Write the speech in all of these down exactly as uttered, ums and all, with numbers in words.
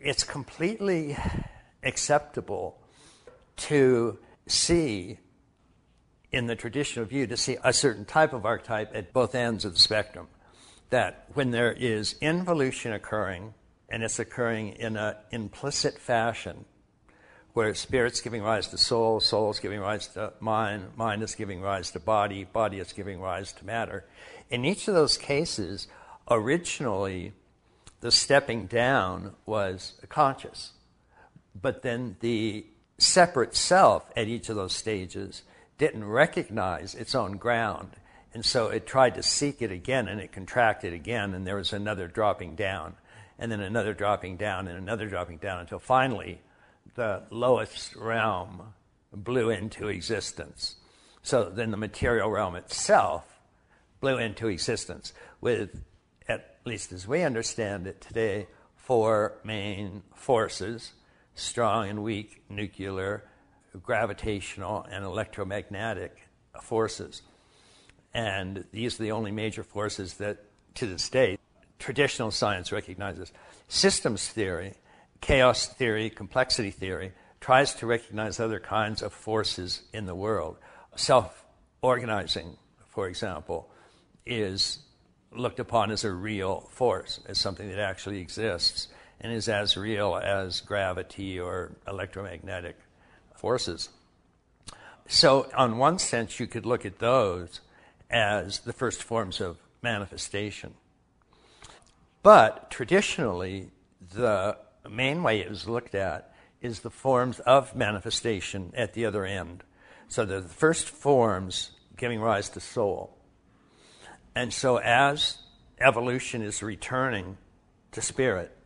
it's completely acceptable to see, in the traditional view, to see a certain type of archetype at both ends of the spectrum. That when there is involution occurring, and it's occurring in an implicit fashion, where spirit's giving rise to soul, soul's giving rise to mind, mind is giving rise to body, body is giving rise to matter. In each of those cases, originally, the stepping down was conscious. But then the separate self at each of those stages didn't recognize its own ground. And so it tried to seek it again, and it contracted again, and there was another dropping down, and then another dropping down, and another dropping down, until finally the lowest realm blew into existence. So then the material realm itself blew into existence with, at least as we understand it today, four main forces: strong and weak nuclear, gravitational, and electromagnetic forces. And these are the only major forces that, to this day, traditional science recognizes. Systems theory, chaos theory, complexity theory, tries to recognize other kinds of forces in the world. Self-organizing, for example, is looked upon as a real force, as something that actually exists, and is as real as gravity or electromagnetic forces. So, on one sense, you could look at those as the first forms of manifestation. But traditionally, the main way it was looked at is the forms of manifestation at the other end. So the first forms giving rise to soul. And so as evolution is returning to spirit,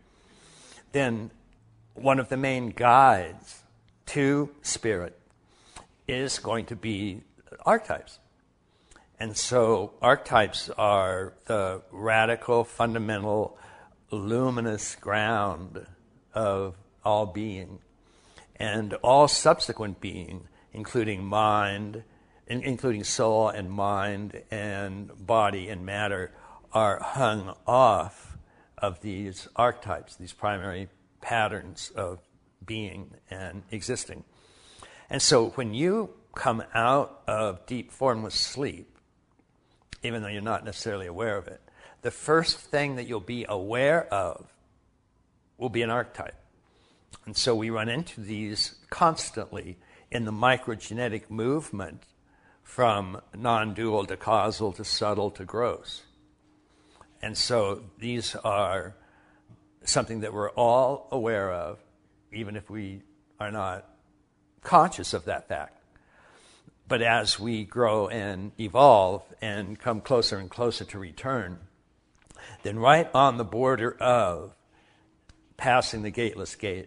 then one of the main guides to spirit is going to be archetypes. And so archetypes are the radical, fundamental, luminous ground of all being. And all subsequent being, including mind, in, including soul and mind and body and matter, are hung off of these archetypes, these primary patterns of being and existing. And so when you come out of deep formless sleep, even though you're not necessarily aware of it, the first thing that you'll be aware of will be an archetype. And so we run into these constantly in the microgenetic movement from non-dual to causal to subtle to gross. And so these are something that we're all aware of, even if we are not conscious of that fact. But as we grow and evolve and come closer and closer to return, then right on the border of passing the gateless gate,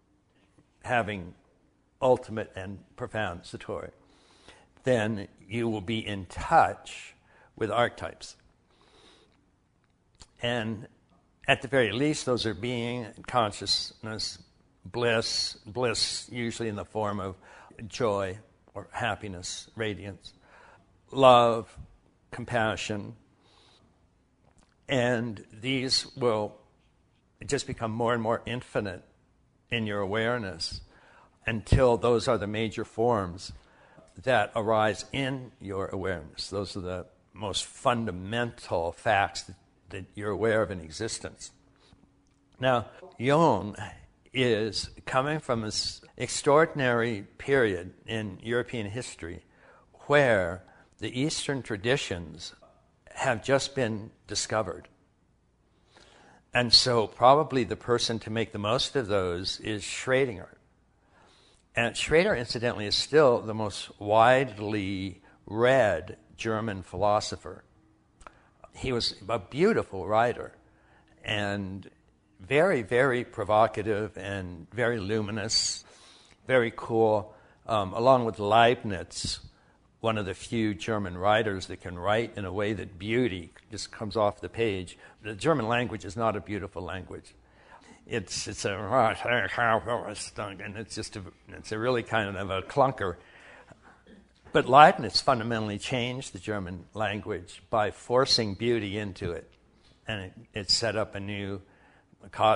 having ultimate and profound satori, then you will be in touch with archetypes. And at the very least, those are being, consciousness, bliss, bliss usually in the form of joy or happiness, radiance, love, compassion. And these will just become more and more infinite in your awareness until those are the major forms that arise in your awareness. Those are the most fundamental facts that, that you're aware of in existence. Now, Jung is coming from this extraordinary period in European history where the Eastern traditions have just been discovered. And so probably the person to make the most of those is Schrödinger. And Schrödinger, incidentally, is still the most widely read German philosopher. He was a beautiful writer and very, very provocative and very luminous, very cool, um, along with Leibniz, one of the few German writers that can write in a way that beauty just comes off the page. The German language is not a beautiful language. It's it's a and it's just a, it's a really kind of a clunker. But Leibniz fundamentally changed the German language by forcing beauty into it, and it, it set up a new cosmic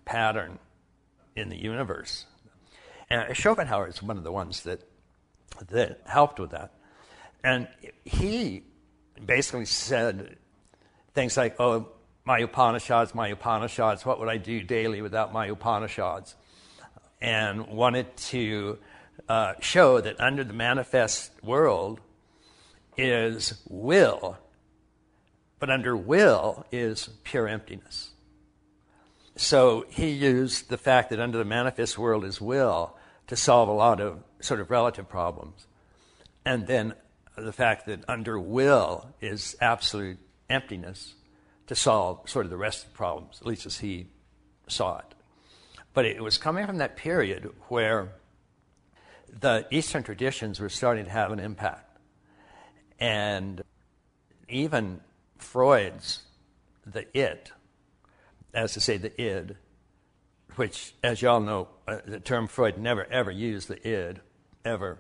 pattern in the universe. And Schopenhauer is one of the ones that that helped with that. And he basically said things like, oh, my Upanishads, my Upanishads, what would I do daily without my Upanishads? And wanted to uh, show that under the manifest world is will, but under will is pure emptiness. So he used the fact that under the manifest world is will to solve a lot of sort of relative problems. And then the fact that under will is absolute emptiness to solve sort of the rest of the problems, at least as he saw it. But it was coming from that period where the Eastern traditions were starting to have an impact. And even Freud's the it, as to say the id, which, as you all know, uh, the term Freud never ever used the id, ever.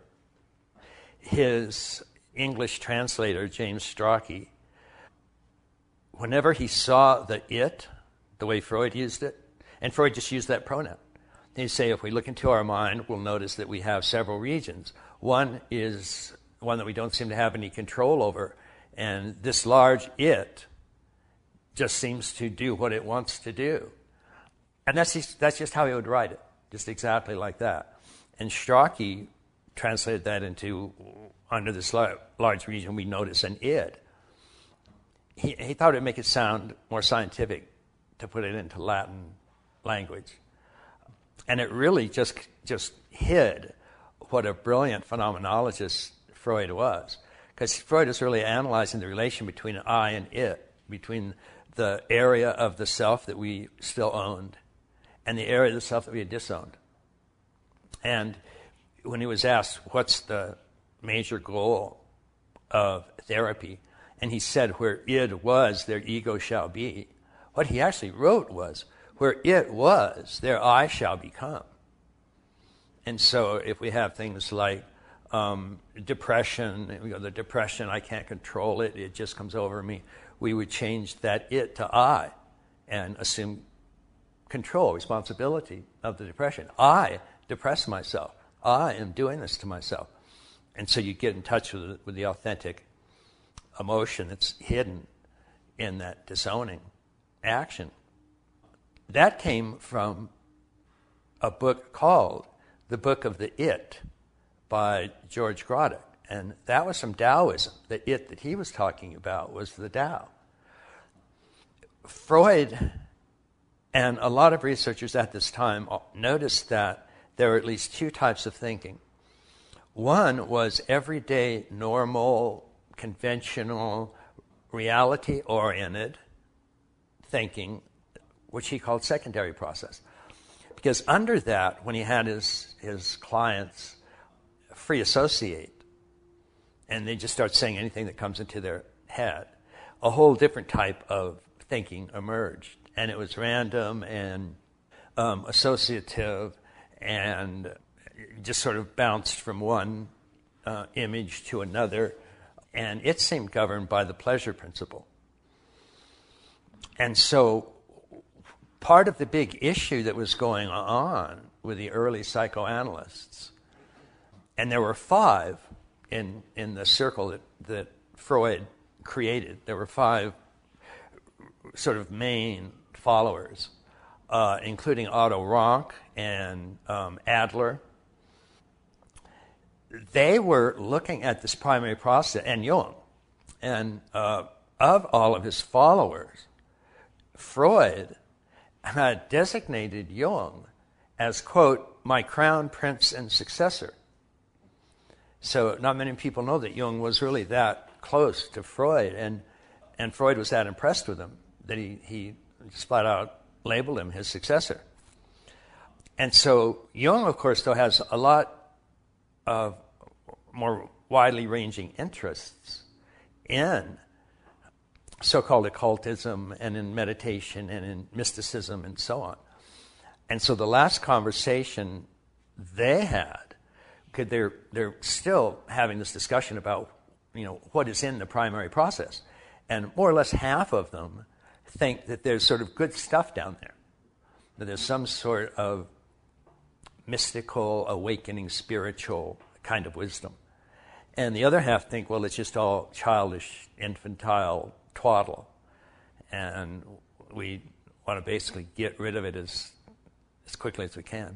His English translator, James Strachey, whenever he saw the it, the way Freud used it, and Freud just used that pronoun, he'd say, if we look into our mind, we'll notice that we have several regions. One is one that we don't seem to have any control over, and this large it just seems to do what it wants to do. And that's just, that's just how he would write it, just exactly like that. And Strachey translated that into, under this lar- large region, we notice an id. He, he thought it would make it sound more scientific to put it into Latin language. And it really just just hid what a brilliant phenomenologist Freud was. Because Freud is really analyzing the relation between I and it, between the area of the self that we still owned and the area of the self that we had disowned. And when he was asked, what's the major goal of therapy? And he said, where id was, there ego shall be. What he actually wrote was, where it was, there I shall become. And so if we have things like um, depression, we go, the depression, I can't control it, it just comes over me, we would change that it to I and assume control, responsibility of the depression. I depress myself. I am doing this to myself. And so you get in touch with, with the authentic emotion that's hidden in that disowning action. That came from a book called The Book of the It by George Grodek. And that was from Taoism. The it that he was talking about was the Tao. Freud and a lot of researchers at this time noticed that there were at least two types of thinking. One was everyday, normal, conventional, reality-oriented thinking, which he called secondary process. Because under that, when he had his, his clients free associate, and they just start saying anything that comes into their head, a whole different type of thinking emerged. And it was random and um, associative and just sort of bounced from one uh, image to another. And it seemed governed by the pleasure principle. And so part of the big issue that was going on with the early psychoanalysts, and there were five in in the circle that, that Freud created. There were five sort of main followers, uh, including Otto Rank and um, Adler. They were looking at this primary process, and Jung, and uh, of all of his followers, Freud had designated Jung as, quote, my crown prince and successor. So not many people know that Jung was really that close to Freud, and and Freud was that impressed with him that he, he just flat out labeled him his successor. And so Jung, of course, though, has a lot of more widely ranging interests in so-called occultism and in meditation and in mysticism and so on. And so the last conversation they had, because they're they're still having this discussion about, you know, what is in the primary process. And more or less half of them think that there's sort of good stuff down there. that there's some sort of mystical, awakening, spiritual kind of wisdom. And the other half think, well, it's just all childish, infantile twaddle. And we want to basically get rid of it as, as quickly as we can.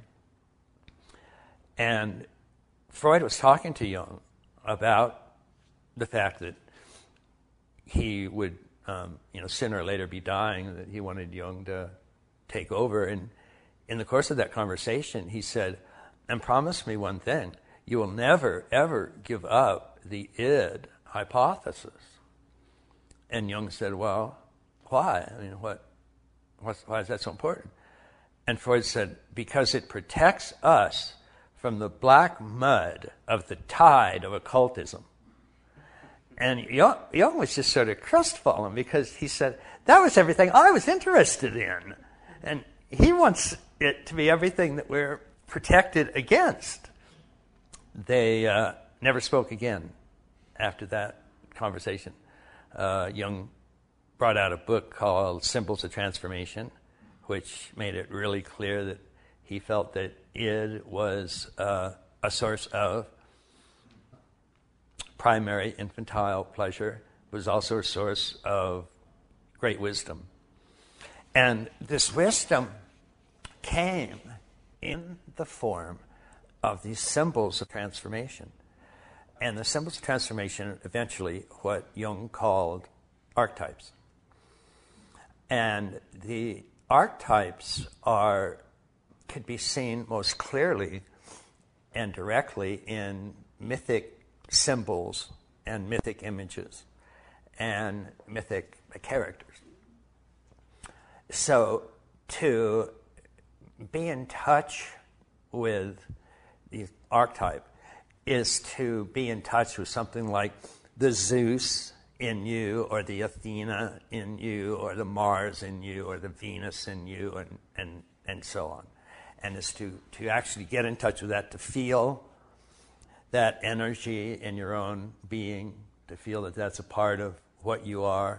And Freud was talking to Jung about the fact that he would, um, you know, sooner or later be dying, that he wanted Jung to take over. And in the course of that conversation, he said, and promise me one thing, you will never, ever give up the id hypothesis. And Jung said, well, why? I mean, what, what's, why is that so important? And Freud said, because it protects us from the black mud of the tide of occultism. And Jung, Jung was just sort of crestfallen because he said, that was everything I was interested in. And he wants it to be everything that we're protected against. They uh, never spoke again after that conversation. Uh, Jung brought out a book called Symbols of Transformation, which made it really clear that he felt that id was uh, a source of primary infantile pleasure, was also a source of great wisdom. And this wisdom came in the form of these symbols of transformation. And the symbols of transformation, eventually, what Jung called archetypes. And the archetypes are could be seen most clearly and directly in mythic symbols and mythic images and mythic characters. So to be in touch with the archetype is to be in touch with something like the Zeus in you, or the Athena in you, or the Mars in you, or the Venus in you, and, and, and so on. And is to, to actually get in touch with that, to feel that energy in your own being, to feel that that's a part of what you are.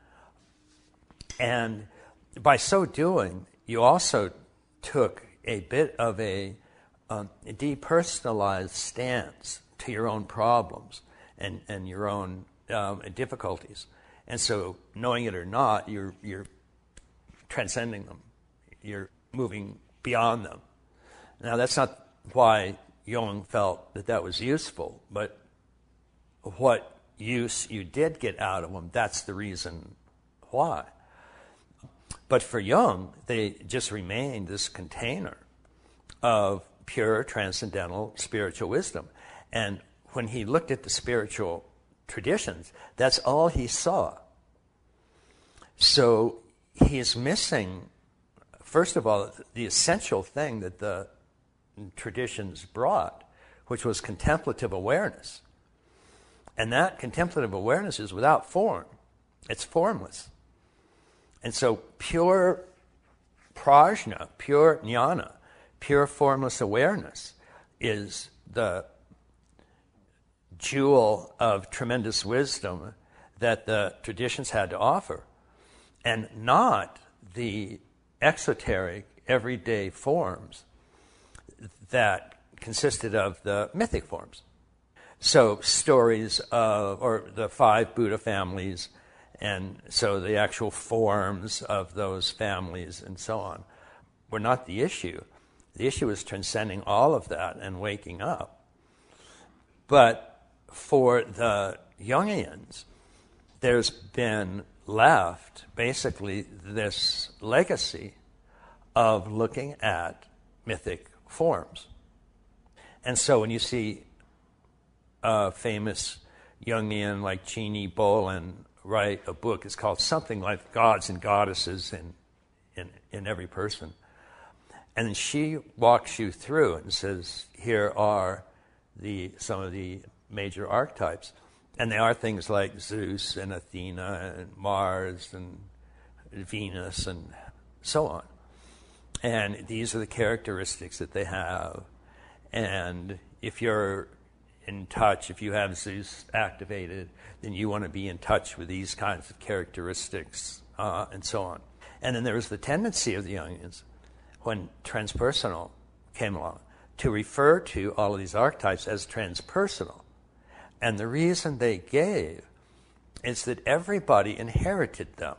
And by so doing, you also took a bit of a um, depersonalized stance to your own problems and, and your own um, difficulties. And so, knowing it or not, you're, you're transcending them. You're moving beyond them. Now, that's not why Jung felt that that was useful, but what use you did get out of them, that's the reason why. But for Jung, they just remained this container of pure, transcendental, spiritual wisdom. And when he looked at the spiritual traditions, that's all he saw. So he's missing, first of all, the essential thing that the traditions brought, which was contemplative awareness. And that contemplative awareness is without form. It's formless. And so pure prajna, pure jnana, pure formless awareness is the jewel of tremendous wisdom that the traditions had to offer, and not the exoteric, everyday forms that consisted of the mythic forms. So stories of, or the five Buddha families, and so the actual forms of those families and so on, were not the issue. The issue is transcending all of that and waking up. But for the Jungians, there's been left basically this legacy of looking at mythic forms. And so when you see a famous Jungian like Jeannie Bolin write a book, it's called something like Gods and Goddesses in, in, in Every Person. And then she walks you through and says, here are the some of the major archetypes. And they are things like Zeus and Athena and Mars and Venus and so on. And these are the characteristics that they have. And if you're in touch, if you have Zeus activated, then you want to be in touch with these kinds of characteristics uh, and so on. And then there's the tendency of the Jungians, when transpersonal came along, to refer to all of these archetypes as transpersonal. And the reason they gave is that everybody inherited them.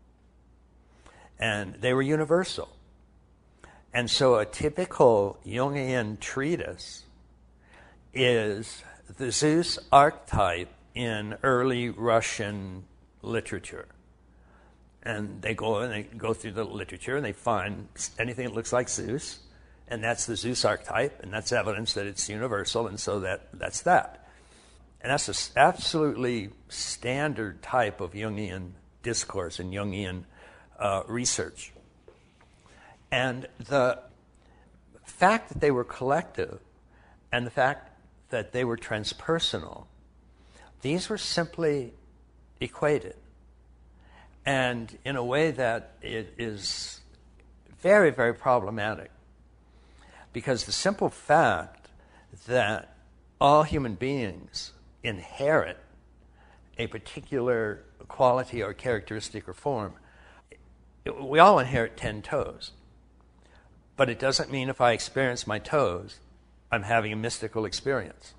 And they were universal. And so a typical Jungian treatise is the Zeus archetype in early Russian literature. And they go and they go through the literature and they find anything that looks like Zeus, and that's the Zeus archetype, and that's evidence that it's universal, and so that that's that. And that's an absolutely standard type of Jungian discourse and Jungian uh, research. And the fact that they were collective and the fact that they were transpersonal, these were simply equated. And in a way that it is very, very problematic. Because the simple fact that all human beings inherit a particular quality or characteristic or form, we all inherit ten toes. But it doesn't mean if I experience my toes, I'm having a mystical experience.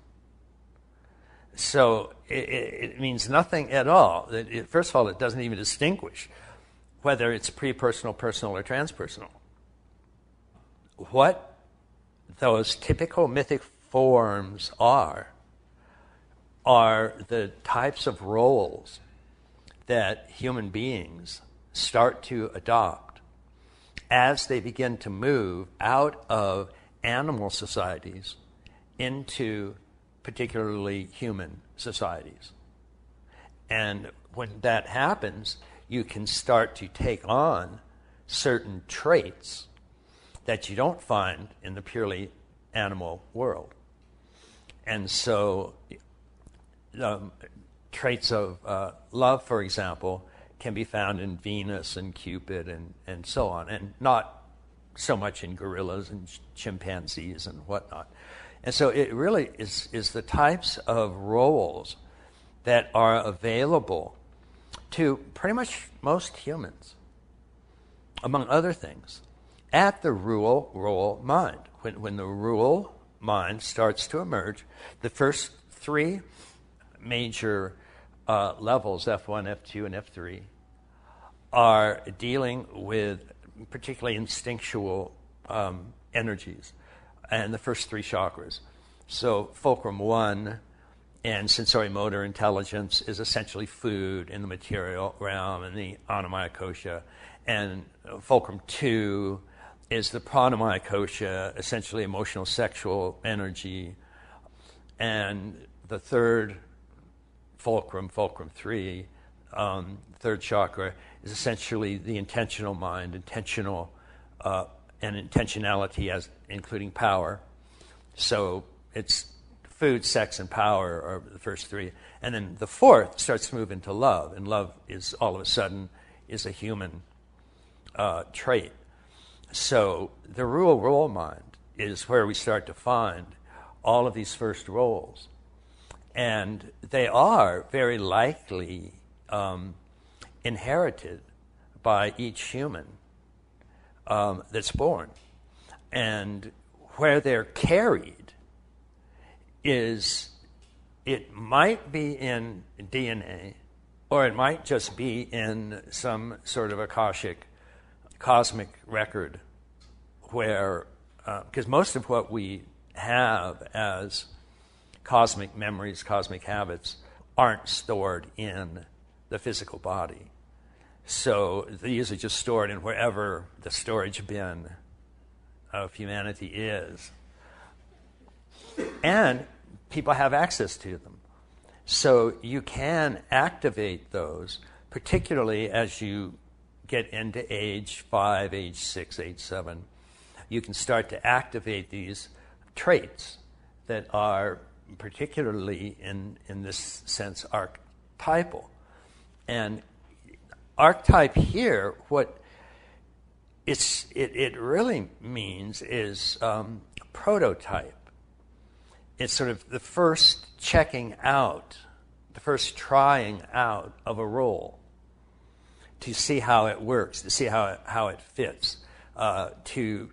So it, it means nothing at all. It, it, first of all, it doesn't even distinguish whether it's pre-personal, personal, or transpersonal. What those typical mythic forms are, are the types of roles that human beings start to adopt as they begin to move out of animal societies into particularly human societies. And when that happens, you can start to take on certain traits that you don't find in the purely animal world. And so um, traits of uh, love, for example, can be found in Venus and Cupid and, and so on, and not so much in gorillas and ch- chimpanzees and whatnot. And so it really is, is the types of roles that are available to pretty much most humans, among other things, at the rule role mind. When, when the rule mind starts to emerge, the first three major uh, levels, F one, F two, and F three, are dealing with particularly instinctual um, energies, and the first three chakras. So fulcrum one and sensory motor intelligence is essentially food in the material realm and the Annamaya Kosha. And fulcrum two is the Pranamaya Kosha, essentially emotional sexual energy. And the third fulcrum, fulcrum three, um, third chakra, is essentially the intentional mind, intentional uh, and intentionality as including power. So it's food, sex, and power are the first three. And then the fourth starts to move into love, and love is all of a sudden is a human uh, trait. So the rule role mind is where we start to find all of these first roles. And they are very likely um, inherited by each human um, that's born. And where they're carried is, it might be in D N A, or it might just be in some sort of Akashic cosmic record where, because uh, most of what we have as cosmic memories, cosmic habits, aren't stored in the physical body. So these are just stored in wherever the storage bin of humanity is. And people have access to them. So you can activate those, particularly as you get into age five, age six, age seven. You can start to activate these traits that are particularly, in, in this sense, archetypal. And archetype here, what it's, it, it really means is um, prototype. It's sort of the first checking out, the first trying out of a role to see how it works, to see how it, how it fits, uh, to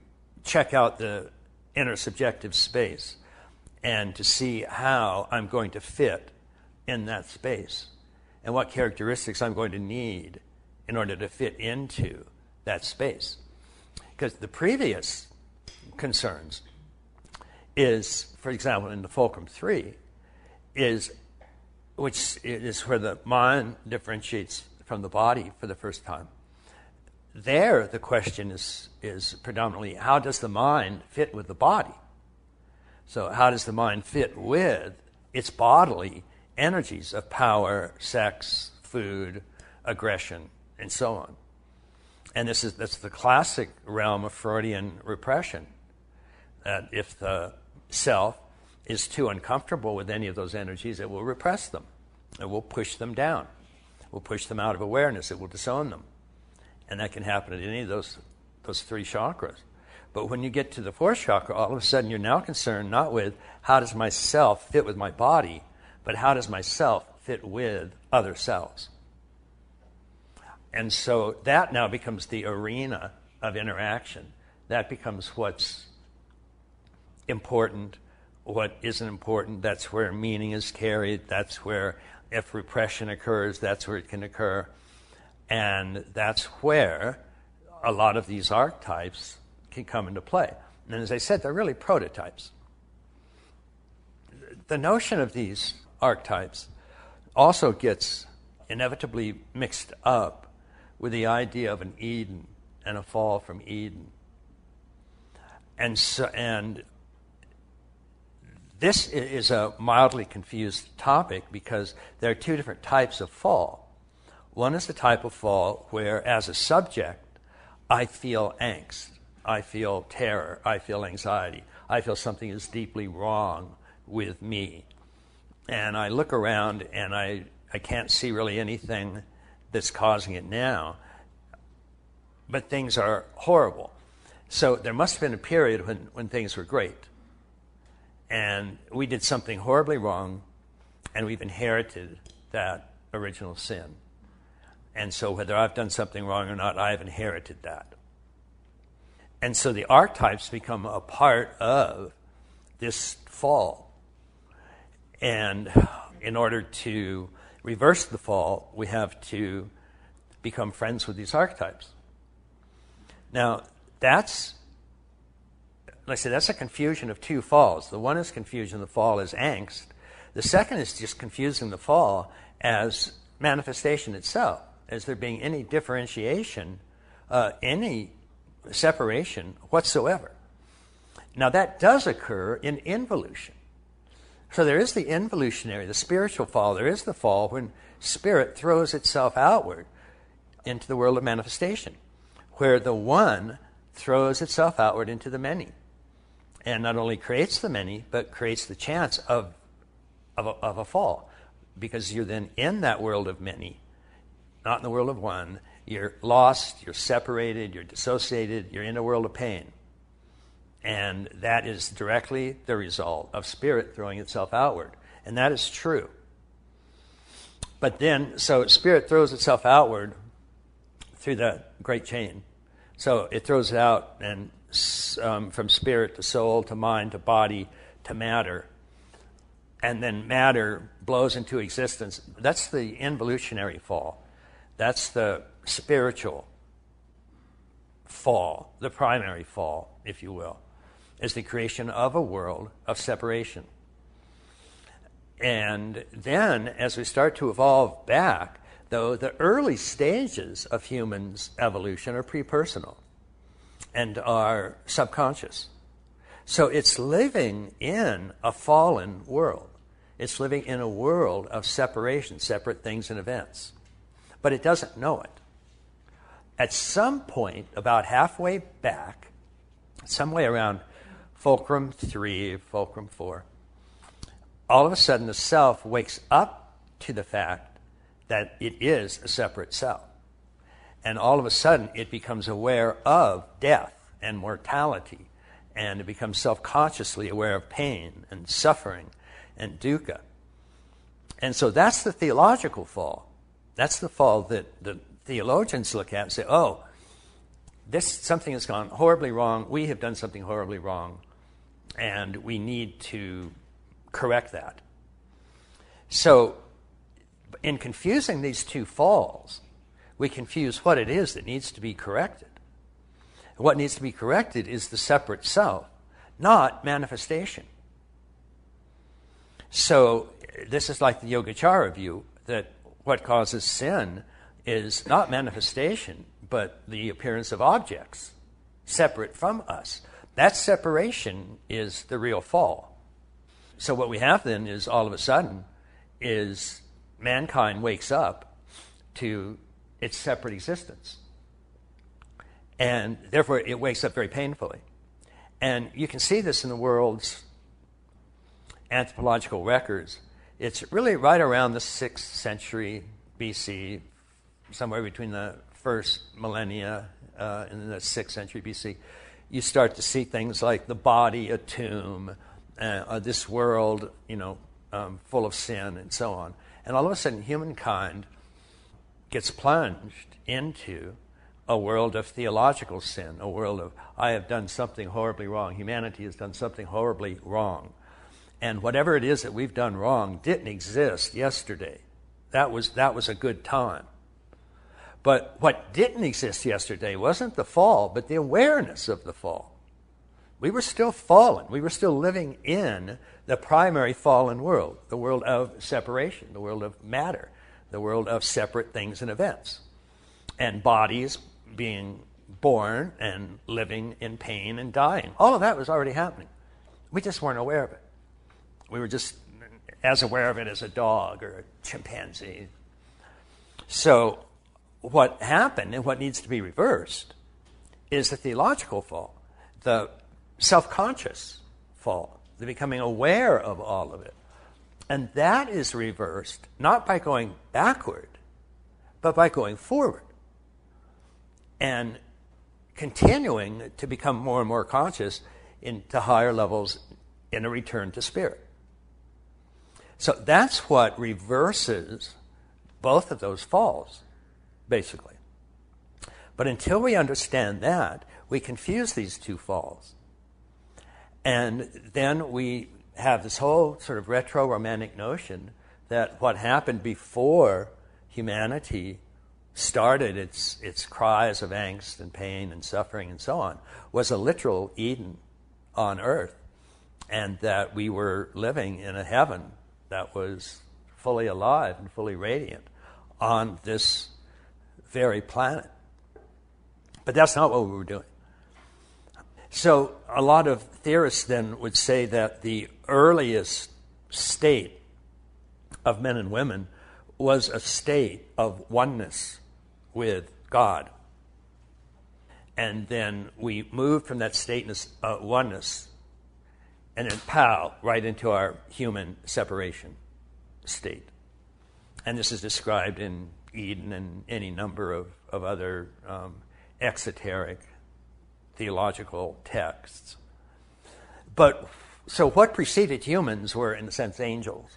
check out the inner subjective space and to see how I'm going to fit in that space and what characteristics I'm going to need in order to fit into that space. Because the previous concerns is, for example, in the fulcrum three, is which is where the mind differentiates from the body for the first time. There, the question is, is predominantly, how does the mind fit with the body? So how does the mind fit with its bodily energies of power, sex, food, aggression, and so on? And this is that's the classic realm of Freudian repression, that if the self is too uncomfortable with any of those energies, it will repress them. It will push them down. It will push them out of awareness. It will disown them. And that can happen at any of those those three chakras. But when you get to the fourth chakra, all of a sudden you're now concerned not with how does my self fit with my body, but how does my self fit with other selves. And so that now becomes the arena of interaction. That becomes what's important, what isn't important. That's where meaning is carried. That's where, if repression occurs, that's where it can occur. And that's where a lot of these archetypes can come into play. And as I said, they're really prototypes. The notion of these archetypes also gets inevitably mixed up with the idea of an Eden and a fall from Eden. And so, and this is a mildly confused topic because there are two different types of fall. One is the type of fall where, as a subject, I feel angst, I feel terror, I feel anxiety, I feel something is deeply wrong with me. And I look around and I, I can't see really anything that's causing it now, but things are horrible. So there must have been a period when, when things were great. And we did something horribly wrong, and we've inherited that original sin. And so whether I've done something wrong or not, I've inherited that. And so the archetypes become a part of this fall. And in order to reverse the fall, we have to become friends with these archetypes. Now, that's, like I said, that's a confusion of two falls. The one is confusion, the fall is angst. The second is just confusing the fall as manifestation itself, as there being any differentiation, uh, any separation whatsoever. Now, that does occur in involution. So there is the involutionary, the spiritual fall. There is the fall when spirit throws itself outward into the world of manifestation, where the one throws itself outward into the many, and not only creates the many, but creates the chance of, of, a, of a fall, because you're then in that world of many, not in the world of one. You're lost, you're separated, you're dissociated, you're in a world of pain. And that is directly the result of spirit throwing itself outward. And that is true. But then, so spirit throws itself outward through the great chain. So it throws it out and um, from spirit to soul to mind to body to matter. And then matter blows into existence. That's the involutionary fall. That's the spiritual fall, the primary fall, if you will, is the creation of a world of separation. And then, as we start to evolve back, though, the early stages of humans' evolution are pre-personal and are subconscious. So it's living in a fallen world. It's living in a world of separation, separate things and events. But it doesn't know it. At some point, about halfway back, somewhere around fulcrum three, fulcrum four, all of a sudden the self wakes up to the fact that it is a separate self. And all of a sudden it becomes aware of death and mortality, and it becomes self-consciously aware of pain and suffering and dukkha. And so that's the theological fall. That's the fall that the theologians look at and say, oh, this something has gone horribly wrong. We have done something horribly wrong, and we need to correct that. So, in confusing these two falls, we confuse what it is that needs to be corrected. What needs to be corrected is the separate self, not manifestation. So, this is like the Yogacara view, that what causes sin is not manifestation, but the appearance of objects separate from us. That separation is the real fall. So what we have then is all of a sudden is mankind wakes up to its separate existence. And therefore it wakes up very painfully. And you can see this in the world's anthropological records. It's really right around the sixth century B C, somewhere between the first millennia uh, and the sixth century B C. You start to see things like the body, a tomb, uh, this world, you know, um, full of sin and so on. And all of a sudden, humankind gets plunged into a world of theological sin, a world of, I have done something horribly wrong. Humanity has done something horribly wrong. And whatever it is that we've done wrong didn't exist yesterday. That was, that was a good time. But what didn't exist yesterday wasn't the fall, but the awareness of the fall. We were still fallen. We were still living in the primary fallen world, the world of separation, the world of matter, the world of separate things and events, and bodies being born and living in pain and dying. All of that was already happening. We just weren't aware of it. We were just as aware of it as a dog or a chimpanzee. So what happened and what needs to be reversed is the theological fall, the self-conscious fall, the becoming aware of all of it. And that is reversed not by going backward, but by going forward and continuing to become more and more conscious into higher levels in a return to spirit. So that's what reverses both of those falls, basically. But until we understand that, we confuse these two falls. And then we have this whole sort of retro-romantic notion that what happened before humanity started its, its cries of angst and pain and suffering and so on was a literal Eden on earth, and that we were living in a heaven that was fully alive and fully radiant on this very planet. But that's not what we were doing. So a lot of theorists then would say that the earliest state of men and women was a state of oneness with God. And then we moved from that state of uh, oneness and then pow, right into our human separation state. And this is described in Eden and any number of, of other um, exoteric theological texts. But so what preceded humans were, in a sense, angels.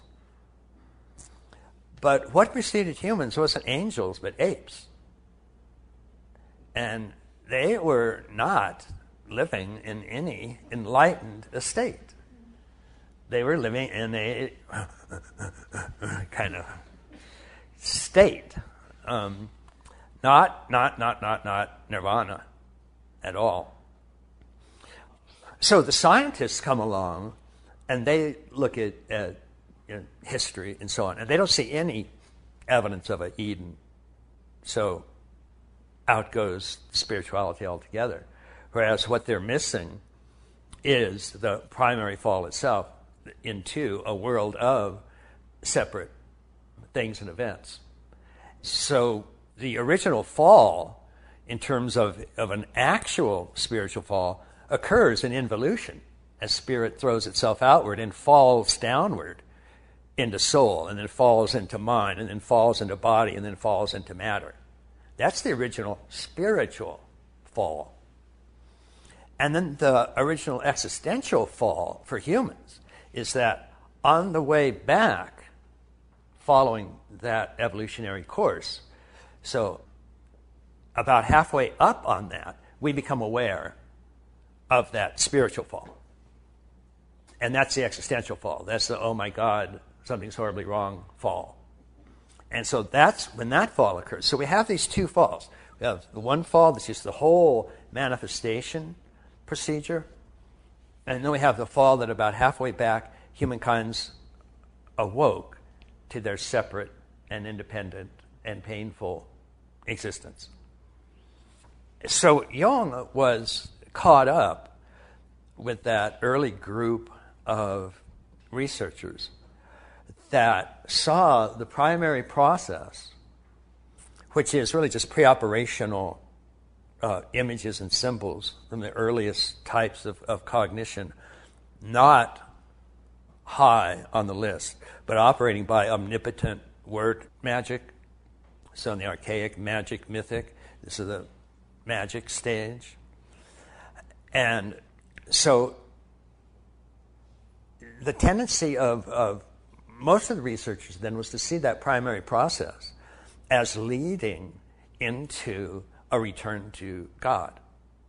But what preceded humans wasn't angels, but apes. And they were not living in any enlightened estate. They were living in a kind of state. Um, not, not, not, not, not nirvana at all. So the scientists come along and they look at, at you know, history and so on, and they don't see any evidence of an Eden. So out goes spirituality altogether. Whereas what they're missing is the primary fall itself into a world of separate things and events. So the original fall, in terms of, of an actual spiritual fall, occurs in involution as spirit throws itself outward and falls downward into soul, and then falls into mind, and then falls into body, and then falls into matter. That's the original spiritual fall. And then the original existential fall for humans is that on the way back, following that evolutionary course, so about halfway up on that, we become aware of that spiritual fall. And that's the existential fall. That's the, oh my God, something's horribly wrong fall. And so that's when that fall occurs. So we have these two falls. We have the one fall that's just the whole manifestation procedure. And then we have the fall that about halfway back, humankind's awoke to their separate and independent and painful existence. So Jung was caught up with that early group of researchers that saw the primary process, which is really just pre-operational uh, images and symbols from the earliest types of, of cognition, not high on the list, but operating by omnipotent word magic. So in the archaic, magic, mythic, this is the magic stage. And so the tendency of, of most of the researchers then was to see that primary process as leading into a return to God.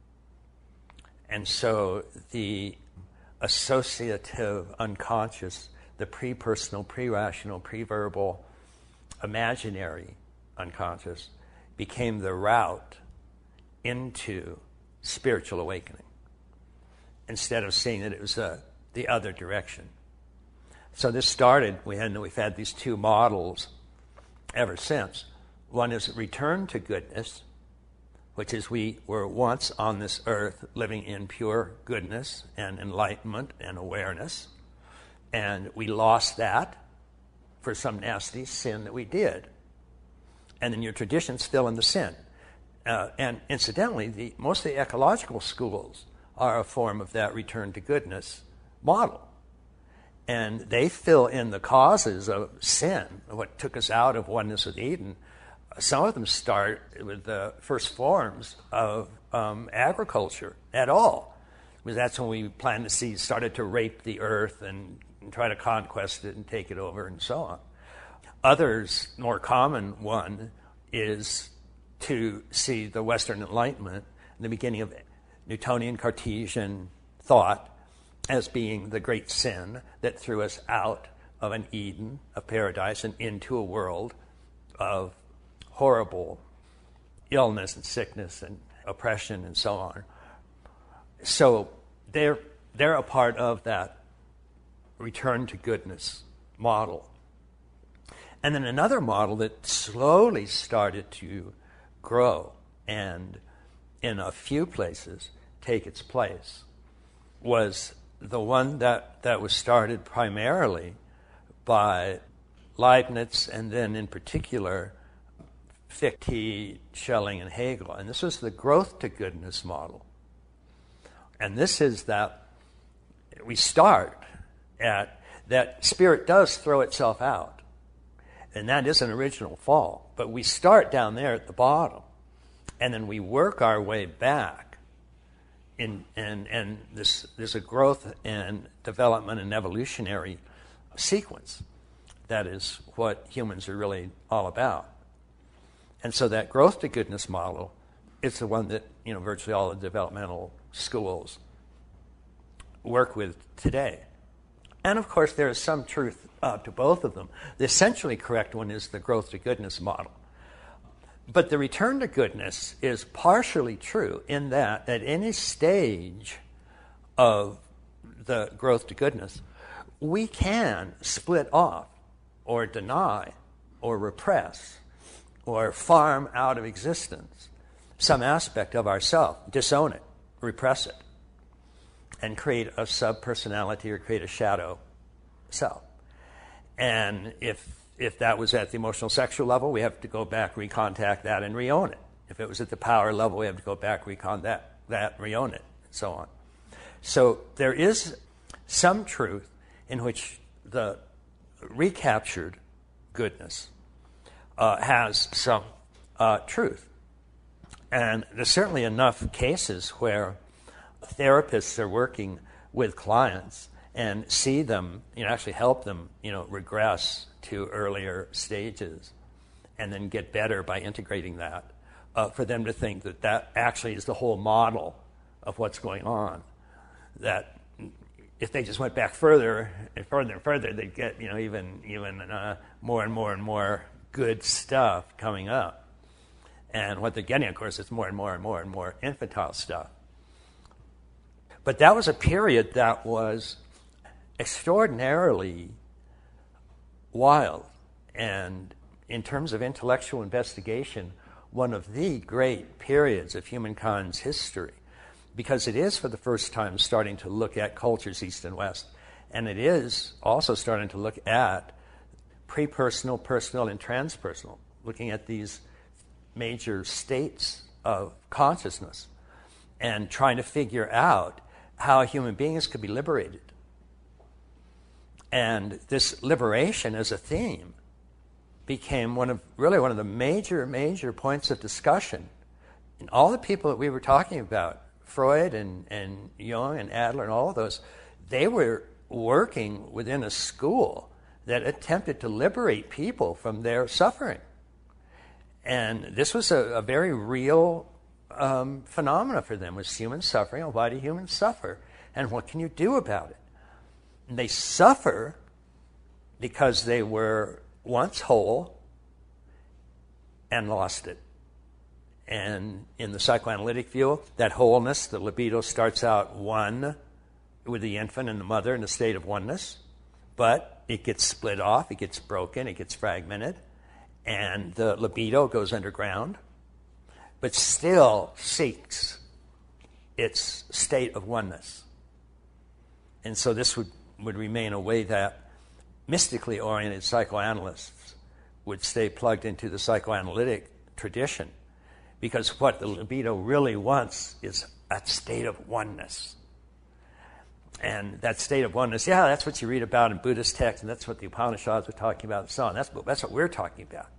And so the associative unconscious, the pre-personal, pre-rational, pre-verbal, imaginary unconscious became the route into spiritual awakening, instead of seeing that it was uh, the other direction. So this started, we had, we've had these two models ever since. One is return to goodness, which is we were once on this earth living in pure goodness and enlightenment and awareness, and we lost that for some nasty sin that we did. And then your tradition's still in the sin. Uh, and incidentally, the, most of the ecological schools are a form of that return to goodness model. And they fill in the causes of sin, what took us out of oneness with Eden. Some of them start with the first forms of um, agriculture at all. Because that's when we planted the seeds, started to rape the earth and, and try to conquest it and take it over and so on. Others, more common one, is to see the Western Enlightenment, the beginning of Newtonian Cartesian thought, as being the great sin that threw us out of an Eden, a paradise, and into a world of horrible illness and sickness and oppression and so on. So they're, they're a part of that return to goodness model. And then another model that slowly started to grow and in a few places take its place was the one that, that was started primarily by Leibniz and then in particular Fichte, Schelling, and Hegel. And this was the growth to goodness model. And this is that we start at that spirit does throw itself out. And that is an original fall. But we start down there at the bottom. And then we work our way back. In, and and this, there's a growth and development and evolutionary sequence. That is what humans are really all about. And so that growth to goodness model is the one that, you know, virtually all the developmental schools work with today. And of course, there is some truth uh, to both of them. The essentially correct one is the growth to goodness model. But the return to goodness is partially true in that at any stage of the growth to goodness, we can split off or deny or repress or farm out of existence some aspect of ourself, disown it, repress it, and create a sub-personality or create a shadow self. And if if that was at the emotional sexual level, we have to go back, recontact that, and re-own it. If it was at the power level, we have to go back, recontact that, that re-own it, and so on. So there is some truth in which the recaptured goodness uh, has some uh, truth. And there's certainly enough cases where therapists are working with clients and see them, you know, actually help them, you know, regress to earlier stages and then get better by integrating that uh, for them to think that that actually is the whole model of what's going on. That if they just went back further and further and further, they'd get, you know, even even uh, more and more and more good stuff coming up. And what they're getting, of course, is more and more and more and more infantile stuff. But that was a period that was extraordinarily wild, and in terms of intellectual investigation, one of the great periods of humankind's history, because it is for the first time starting to look at cultures east and west, and it is also starting to look at pre-personal, personal, and transpersonal, looking at these major states of consciousness and trying to figure out how human beings could be liberated. And this liberation as a theme became one of really one of the major, major points of discussion. And all the people that we were talking about, Freud and, and Jung and Adler and all of those, they were working within a school that attempted to liberate people from their suffering. And this was a, a very real um, phenomena for them, was human suffering, and why do humans suffer? And what can you do about it? And they suffer because they were once whole and lost it. And in the psychoanalytic view, that wholeness, the libido, starts out one with the infant and the mother in a state of oneness, but it gets split off, it gets broken, it gets fragmented, and the libido goes underground, but still seeks its state of oneness. And so this would would remain a way that mystically oriented psychoanalysts would stay plugged into the psychoanalytic tradition, because what the libido really wants is a state of oneness. And that state of oneness, yeah, that's what you read about in Buddhist texts, and that's what the Upanishads were talking about, and so on. That's, that's what we're talking about.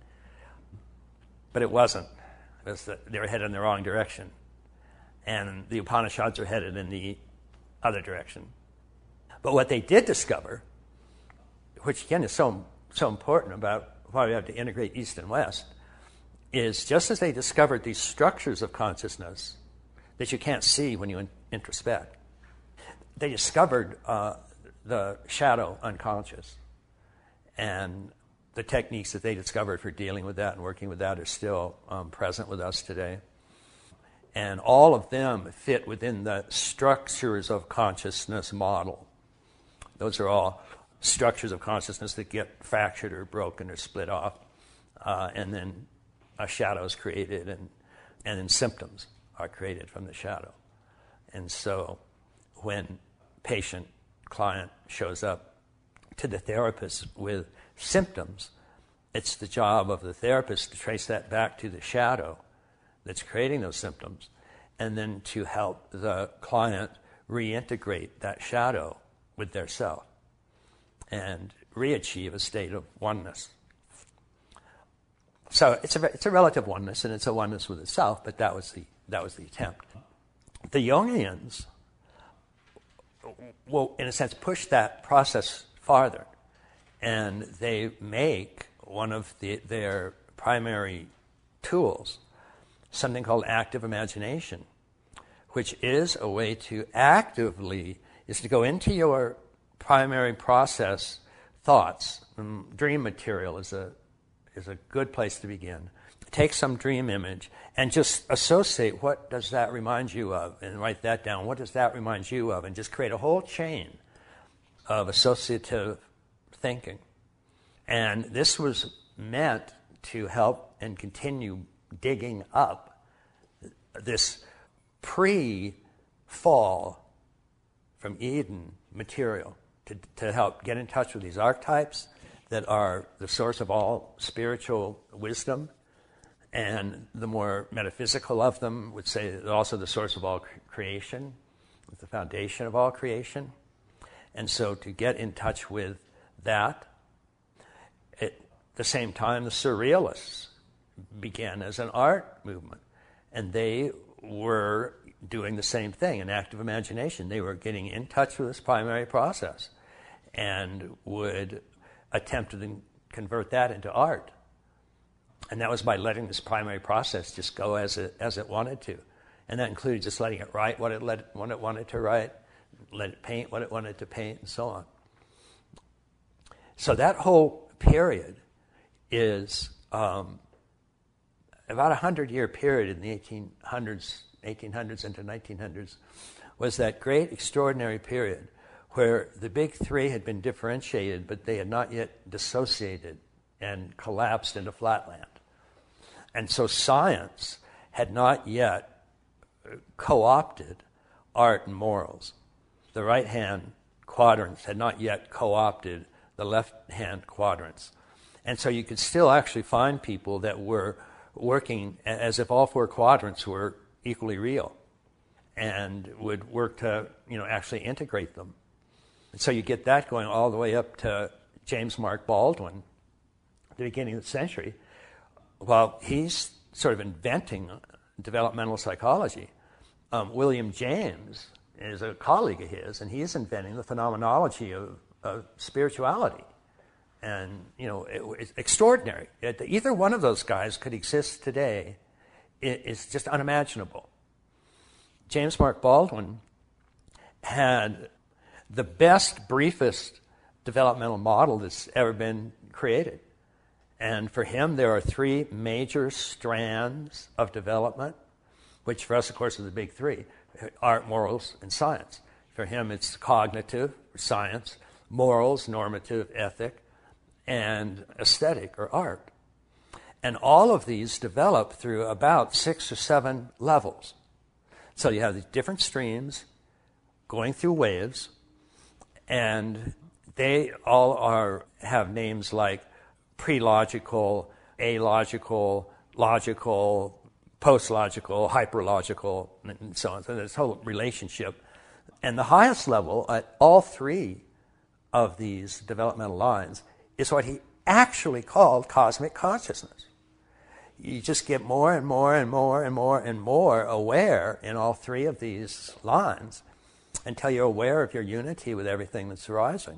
But it wasn't. It was the, they were headed in the wrong direction. And the Upanishads are headed in the other direction. But what they did discover, which again is so so important about why we have to integrate East and West, is just as they discovered these structures of consciousness that you can't see when you in- introspect, they discovered uh, the shadow unconscious. And the techniques that they discovered for dealing with that and working with that are still um, present with us today. And all of them fit within the structures of consciousness model. Those are all structures of consciousness that get fractured or broken or split off, uh, and then a shadow is created, and, and then symptoms are created from the shadow. And so when patient, client shows up to the therapist with symptoms, it's the job of the therapist to trace that back to the shadow that's creating those symptoms, and then to help the client reintegrate that shadow with their self and re-achieve a state of oneness. So it's a it's a relative oneness, and it's a oneness with itself, but that was the that was the attempt. The Jungians will, in a sense, push that process farther, and they make one of the, their primary tools something called active imagination, which is a way to actively, is to go into your primary process thoughts. Um, dream material is a is a good place to begin. Take some dream image and just associate what does that remind you of, and write that down. What does that remind you of? And just create a whole chain of associative thinking. And this was meant to help and continue digging up this pre-fall from Eden material to, to help get in touch with these archetypes that are the source of all spiritual wisdom, and the more metaphysical of them would say they're also the source of all creation, the foundation of all creation. And so to get in touch with that, at the same time the Surrealists began as an art movement, and they were doing the same thing, an active imagination. They were getting in touch with this primary process and would attempt to convert that into art. And that was by letting this primary process just go as it, as it wanted to. And that included just letting it write what it, let, what it wanted to write, let it paint what it wanted to paint, and so on. So that whole period is um, about a hundred-year period in the eighteen hundreds, eighteen hundreds into nineteen hundreds, was that great extraordinary period where the big three had been differentiated, but they had not yet dissociated and collapsed into flatland. And so science had not yet co-opted art and morals. The right-hand quadrants had not yet co-opted the left-hand quadrants. And so you could still actually find people that were working as if all four quadrants were equally real and would work to, you know, actually integrate them. And so you get that going all the way up to James Mark Baldwin at the beginning of the century. While he's sort of inventing developmental psychology, um, William James is a colleague of his, and he's inventing the phenomenology of, of spirituality. And, you know, it, it's extraordinary. It, either one of those guys could exist today. It, it's just unimaginable. James Mark Baldwin had the best, briefest developmental model that's ever been created. And for him, there are three major strands of development, which for us, of course, are the big three: art, morals, and science. For him, it's cognitive, science, morals, normative, ethic, and aesthetic, or art. And all of these develop through about six or seven levels. So you have these different streams going through waves, and they all are have names like pre-logical, alogical, logical, post-logical, hyperlogical, and so on. So this whole relationship. And the highest level at all three of these developmental lines is what he actually called cosmic consciousness. You just get more and more and more and more and more aware in all three of these lines until you're aware of your unity with everything that's arising.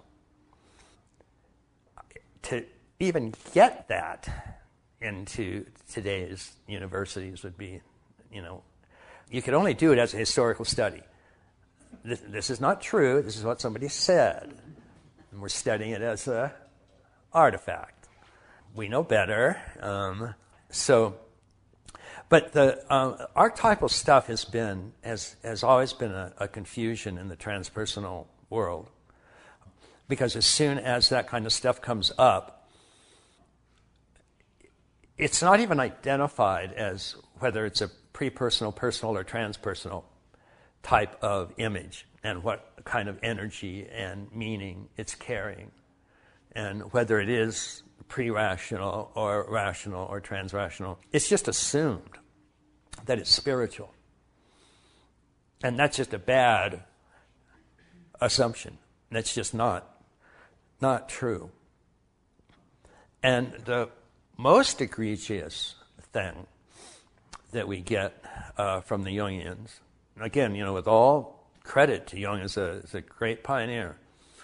To even get that into today's universities would be, you know, you could only do it as a historical study. This, this is not true. This is what somebody said. And we're studying it as an artifact. We know better. Um, so, but the um, archetypal stuff has been, has, has always been a, a confusion in the transpersonal world. Because as soon as that kind of stuff comes up, it's not even identified as whether it's a pre-personal, personal, or transpersonal type of image and what kind of energy and meaning it's carrying, and whether it is pre-rational or rational or transrational. It's just assumed that it's spiritual. And that's just a bad assumption. That's just not, not true. And the most egregious thing that we get uh, from the Jungians, again, you know, with all credit to Jung as a, as a great pioneer,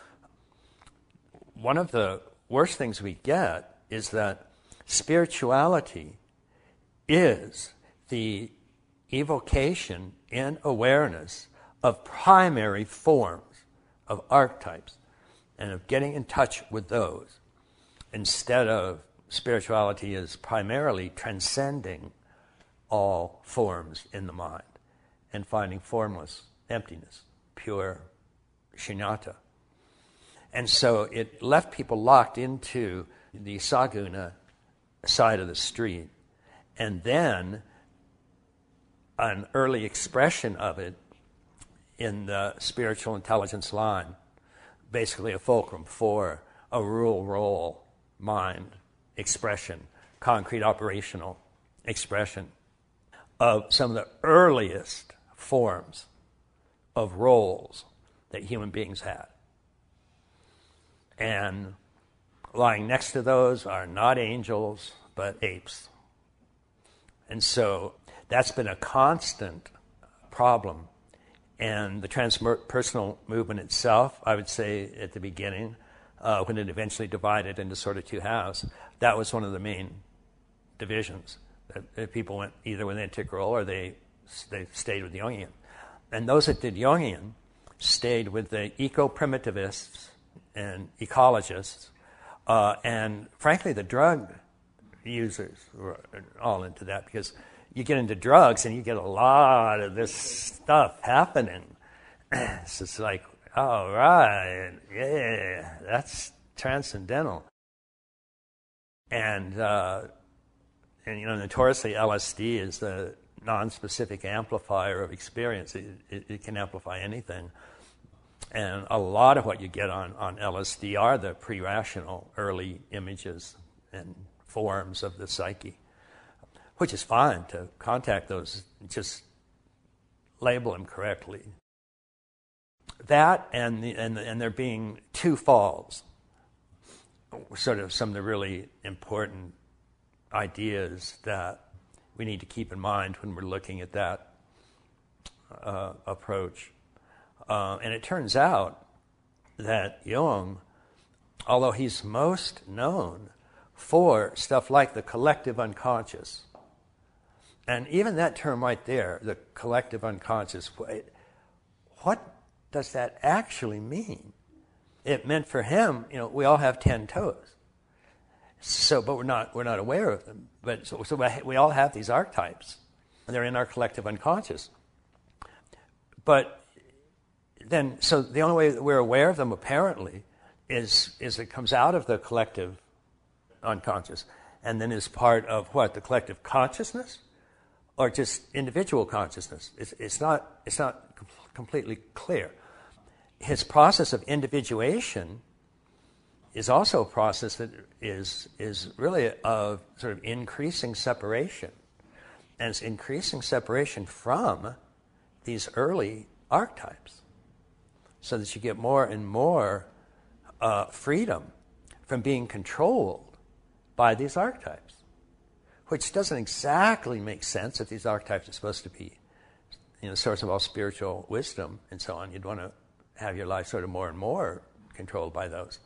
one of the worst things we get is that spirituality is the evocation in awareness of primary forms, of archetypes, and of getting in touch with those, instead of spirituality is primarily transcending all forms in the mind and finding formless emptiness, pure shunyata. And so it left people locked into the saguna side of the street. And then an early expression of it in the spiritual intelligence line, basically a fulcrum for a rule role mind expression, concrete operational expression of some of the earliest forms of roles that human beings had. And lying next to those are not angels, but apes. And so that's been a constant problem. And the transpersonal movement itself, I would say at the beginning, uh, when it eventually divided into sort of two halves, that was one of the main divisions. That, that people went either with integral or they they stayed with Jungian. And those that did Jungian stayed with the eco-primitivists and ecologists, uh, and frankly, the drug users were all into that, because you get into drugs and you get a lot of this stuff happening. So it's like, all right, yeah, that's transcendental. And, uh, and you know, notoriously L S D is the non-specific amplifier of experience. It, it, it can amplify anything. And a lot of what you get on, on L S D are the pre-rational early images and forms of the psyche, which is fine to contact those, just label them correctly. That and, the, and, the, and there being two falls, sort of some of the really important ideas that we need to keep in mind when we're looking at that uh, approach. Uh, and it turns out that Jung, although he's most known for stuff like the collective unconscious, and even that term right there, the collective unconscious, what does that actually mean? It meant for him, you know, we all have ten toes. So, but we're not we're not aware of them. But so, so we all have these archetypes, and they're in our collective unconscious. But then, so the only way that we're aware of them, apparently, is is it comes out of the collective unconscious, and then is part of what, the collective consciousness, or just individual consciousness? It's, it's not it's not com- completely clear. His process of individuation is also a process that is is really of sort of increasing separation, and it's increasing separation from these early archetypes, so that you get more and more uh, freedom from being controlled by these archetypes, which doesn't exactly make sense if these archetypes are supposed to be, you know, the source of all spiritual wisdom and so on. You'd want to have your life sort of more and more controlled by those.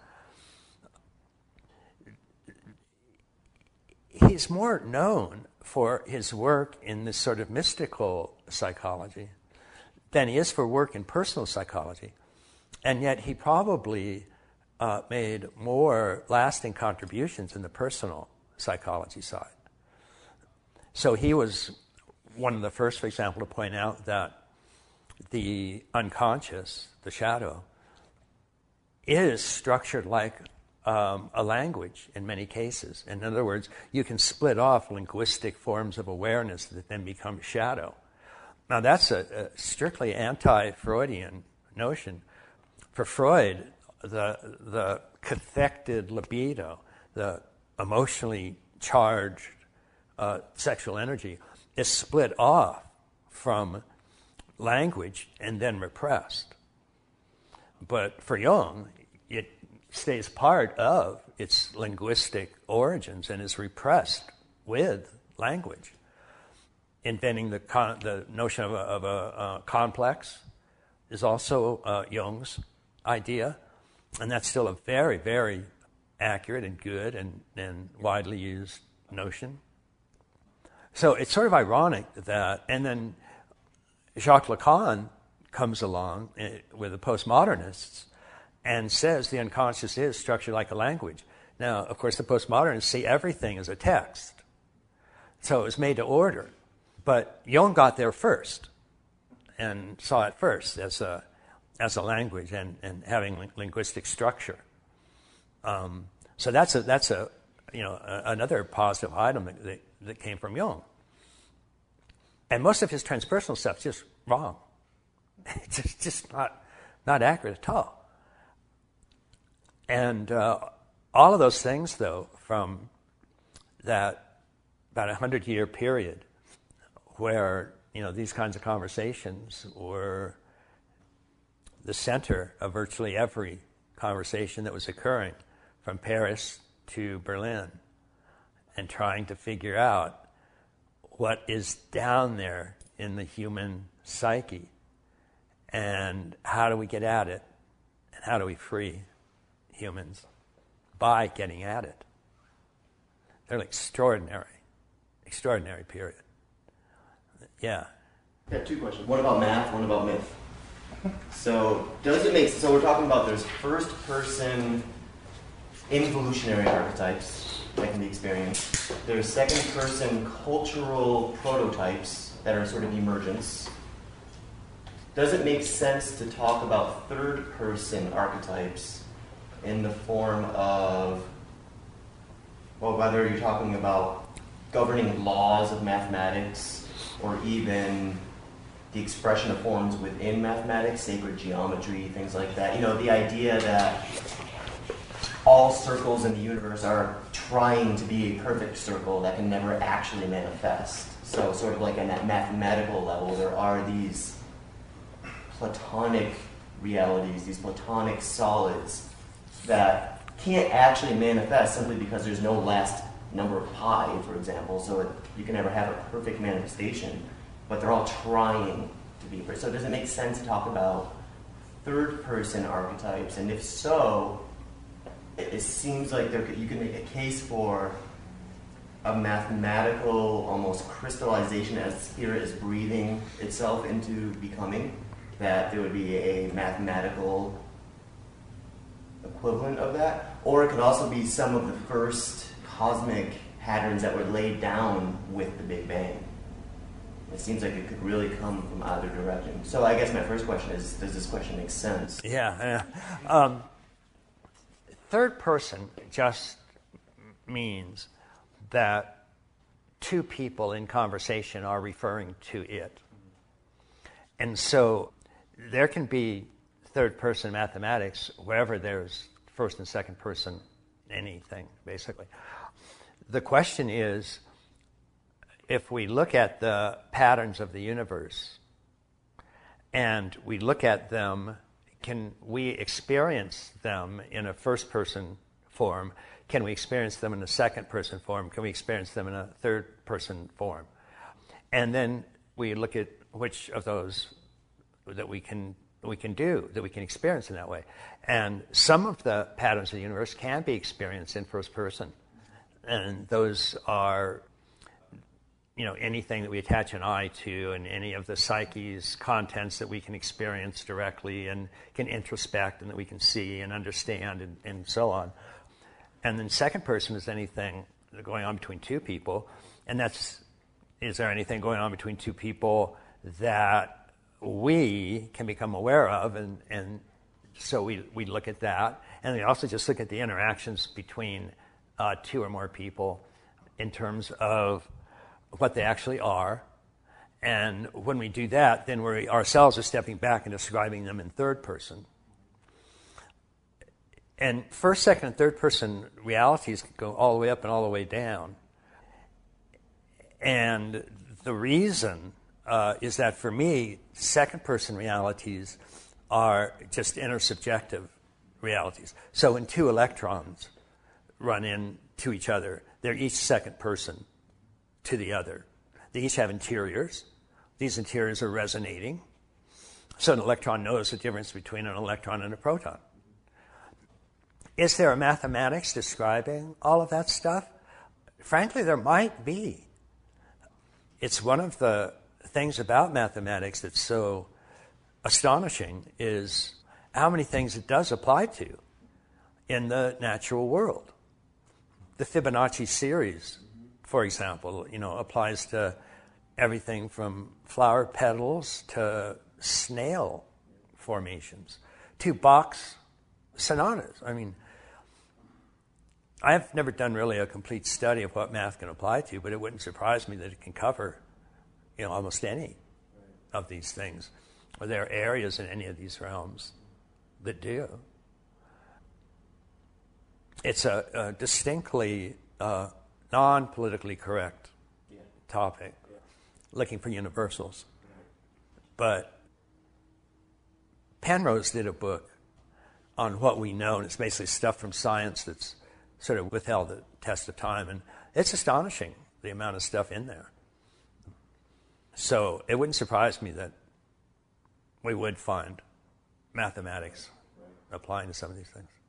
He's more known for his work in this sort of mystical psychology than he is for work in personal psychology. And yet he probably uh, made more lasting contributions in the personal psychology side. So he was one of the first, for example, to point out that the unconscious, the shadow, is structured like um, a language in many cases. In other words, you can split off linguistic forms of awareness that then become shadow. Now that's a, a strictly anti-Freudian notion. For Freud, the the cathected libido, the emotionally charged uh, sexual energy, is split off from language and then repressed. But for Jung, it stays part of its linguistic origins and is repressed with language. Inventing the con- the notion of a, of a uh, complex is also uh, Jung's idea, and that's still a very, very accurate and good and, and widely used notion. So it's sort of ironic that, and then Jacques Lacan comes along with the postmodernists and says the unconscious is structured like a language. Now, of course, the postmodernists see everything as a text, so it was made to order. But Jung got there first and saw it first as a as a language and, and having ling- linguistic structure. Um, so that's a that's a you know a, another positive item that, that that came from Jung. And most of his transpersonal stuff is just wrong. It's just, just not not accurate at all. And uh, all of those things, though, from that about a hundred-year period, where you know these kinds of conversations were the center of virtually every conversation that was occurring, from Paris to Berlin, and trying to figure out what is down there in the human psyche, and how do we get at it, and how do we free humans by getting at it. They're extraordinary extraordinary period. Yeah. Yeah, two questions. One about math, one about myth. So does it make sense? So we're talking about there's first-person involutionary archetypes that can be experienced. There's second-person cultural prototypes that are sort of emergence. Does it make sense to talk about third-person archetypes in the form of, well, whether you're talking about governing laws of mathematics or even the expression of forms within mathematics, sacred geometry, things like that? You know, the idea that all circles in the universe are trying to be a perfect circle that can never actually manifest. So sort of like on that mathematical level, there are these Platonic realities, these Platonic solids that can't actually manifest simply because there's no last number of pi, for example, so it, you can never have a perfect manifestation, but they're all trying to be perfect. So does it make sense to talk about third-person archetypes? And if so, it, it seems like there could, you can make a case for a mathematical, almost crystallization as spirit is breathing itself into becoming, that there would be a mathematical equivalent of that. Or it could also be some of the first cosmic patterns that were laid down with the Big Bang. It seems like it could really come from either direction. So I guess my first question is, does this question make sense? Yeah. yeah. Um, third person just means that two people in conversation are referring to it. And so there can be third-person mathematics wherever there's first and second person anything, basically. The question is, if we look at the patterns of the universe and we look at them, can we experience them in a first-person form? Can we experience them in a second-person form? Can we experience them in a third-person form? And then we look at which of those that we can we can do, that we can experience in that way. And some of the patterns of the universe can be experienced in first person. And those are, you know, anything that we attach an eye to, and any of the psyche's contents that we can experience directly and can introspect and that we can see and understand and, and so on. And then second person is anything going on between two people. And that's, is there anything going on between two people that we can become aware of, and, and so we, we look at that. And we also just look at the interactions between uh, two or more people in terms of what they actually are. And when we do that, then we ourselves are stepping back and describing them in third person. And first, second, and third person realities go all the way up and all the way down. And the reason Uh, is that for me, second-person realities are just intersubjective realities. So when two electrons run into each other, they're each second person to the other. They each have interiors. These interiors are resonating. So an electron knows the difference between an electron and a proton. Is there a mathematics describing all of that stuff? Frankly, there might be. It's one of the things about mathematics that's so astonishing is how many things it does apply to in the natural world. The Fibonacci series, for example, you know, applies to everything from flower petals to snail formations to Bach's sonatas. I mean, I've never done really a complete study of what math can apply to, but it wouldn't surprise me that it can cover, you know, almost any of these things. Or there are areas in any of these realms that do. It's a, a distinctly uh, non-politically correct yeah. topic, yeah. looking for universals. Right. But Penrose did a book on what we know, and it's basically stuff from science that's sort of withheld the test of time, and it's astonishing, the amount of stuff in there. So it wouldn't surprise me that we would find mathematics applying to some of these things.